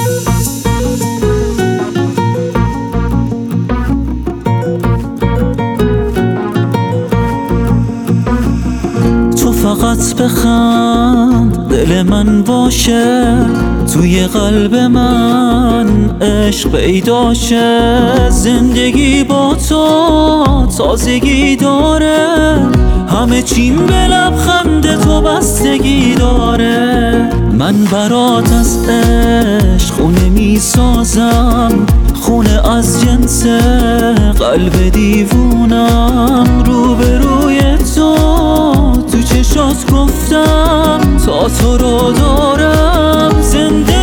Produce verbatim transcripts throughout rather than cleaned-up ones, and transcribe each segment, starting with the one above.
فقط بخند دل من باشه، توی قلب من عشق پیدا شه. زندگی با تو تازگی داره، همه چیم به لبخند تو بستگی داره. من برات از عشق خونه می سازم، خونه از جنس قلب دیوونم. روبروی تو تو چشات گفتم تا تو رو دارم زنده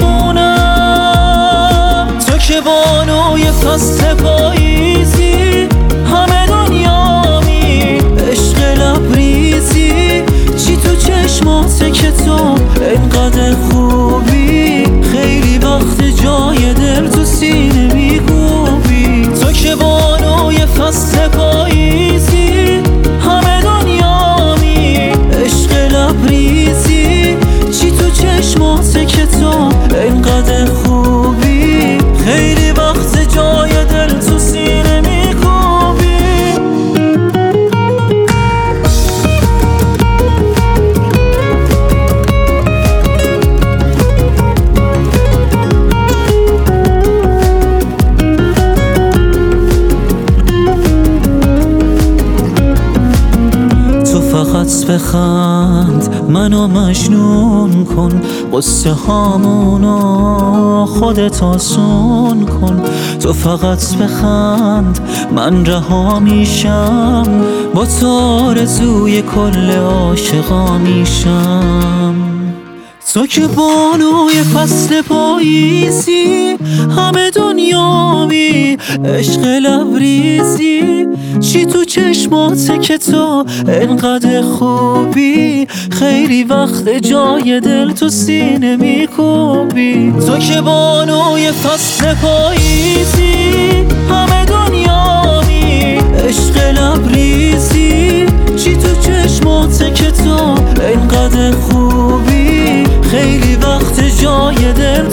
میمونم. تو که بانوی فصل پاییزی، همه دنیامی عشق لبریزی. چی تو چشماته که تو انقدر خوبی، خیلی وقت جای دل تو سینه میگوبی. تو که بانوی فصل پاییزی، همه دنیامی عشق لبریزی. چی تو چشماته که تو انقدر خوبی، خیلی وقت جای دل تو سینه میگوبی. فقط بخند منو مجنون کن، قصه هامونو خودت آسون کن. تو فقط بخند من رها میشم، با تو آرزوی کل عاشقا میشم. تو که بانوی فصل پاییزی، همه دنیامی عشق لبریزی. چی تو چشماته که تو انقدر خوبی، خیلی وقت جای دل تو سینه میکوبی. تو که بانوی فصل پاییزی، همه دنیامی عشق لبریزی. چی تو چشماته که تو انقدر خوبی، خیلی وقت جای دل